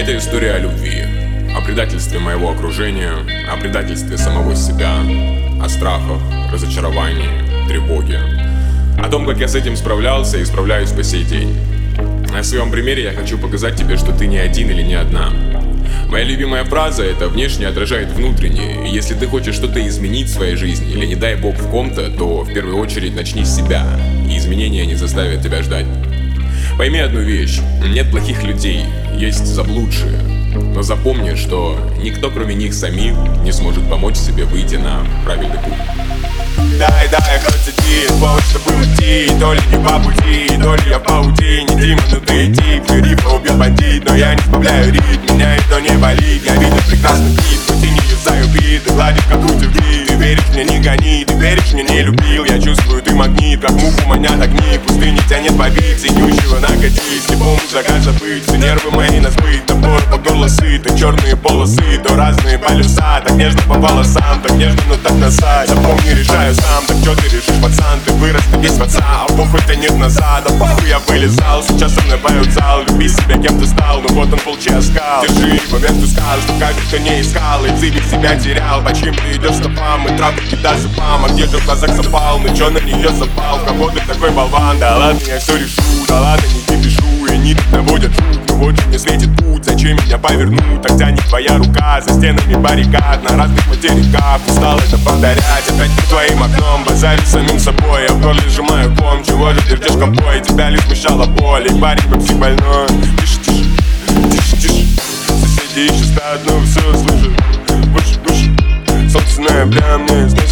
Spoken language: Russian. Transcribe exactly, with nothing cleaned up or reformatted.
Это история о любви, о предательстве моего окружения, о предательстве самого себя, о страхах, разочаровании, тревоге, о том, как я с этим справлялся и справляюсь по сей день. На своем примере я хочу показать тебе, что ты не один или не одна. Моя любимая фраза — это «внешне отражает внутреннее», и если ты хочешь что-то изменить в своей жизни или, не дай бог, в ком-то, то в первую очередь начни с себя, и изменения не заставят тебя ждать. Пойми одну вещь: нет плохих людей, есть заблудшие. Но запомни, что никто, кроме них самих, не сможет помочь себе выйти на правильный путь. Дай, дай, хоть один повод, чтобы уйти. То ли не по пути, то ли я в паутине. Дима, ну ты иди, рифа убил бандит. Но я не сбавляю ритм, меня это не болит. Я видел прекрасный клип, хоть и не юзаю биты. Гладит, как утюги, ты веришь мне, не гони. Ты веришь мне, не любил, я чувствую, ты магнит. Как муху манят огни, в пустыне тянет побить. Синющего накатись, не помню заказ забыть. Все нервы мои на сбыт, топор по горло сыты. Черные полосы, то разные полюса. Так нежно по волосам, так нежно, но так насать. Запомни, решаю сам, так что ты решишь, пацан? Ты вырос, ты весь в отца, а похуй тянет назад. А похуй я вылезал, сейчас со мной поют зал. Люби себя, кем ты стал, ну вот он волчий оскал. Держи по месту скал, что как ты не искал. И цивик себя терял, по чьим ты идешь стопам. И трафики до зубам, а где же в глазах запал? Ну чё на нее запал, кого ты такой болван? Да ладно, я все решу, да ладно, не кипишу. И не наводят рук, ну вот же мне светит путь. Зачем меня повернуть, тогда не твоя рука. За стенами баррикад на разных материках. Устал это повторять, опять под твоим окном. Базарю самим собой, я в горле сжимаю ком. Чего же ты ждешь ковбой, тебя лишь смущала боль. И парень как психбольной. Тише, тише, тише, тише. Соседи еще спят, но все слышат. Выше, выше, солнце ноября мне сносит